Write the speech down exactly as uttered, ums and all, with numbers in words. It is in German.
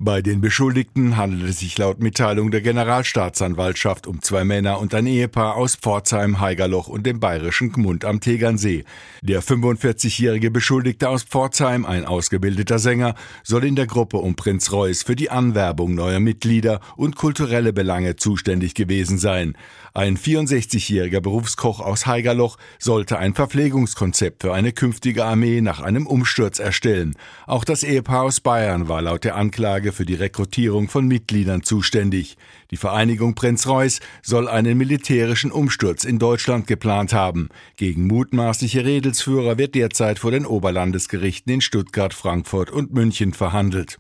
Bei den Beschuldigten handelt es sich laut Mitteilung der Generalstaatsanwaltschaft um zwei Männer und ein Ehepaar aus Pforzheim, Haigerloch und dem bayerischen Gmund am Tegernsee. Der fünfundvierzigjährige Beschuldigte aus Pforzheim, ein ausgebildeter Sänger, soll in der Gruppe um Prinz Reuß für die Anwerbung neuer Mitglieder und kulturelle Belange zuständig gewesen sein. Ein vierundsechzigjähriger Berufskoch aus Haigerloch sollte ein Verpflegungskonzept für eine künftige Armee nach einem Umsturz erstellen. Auch das Ehepaar aus Bayern war laut der Anklage für die Rekrutierung von Mitgliedern zuständig. Die Vereinigung Prinz Reuß soll einen militärischen Umsturz in Deutschland geplant haben. Gegen mutmaßliche Rädelsführer wird derzeit vor den Oberlandesgerichten in Stuttgart, Frankfurt und München verhandelt.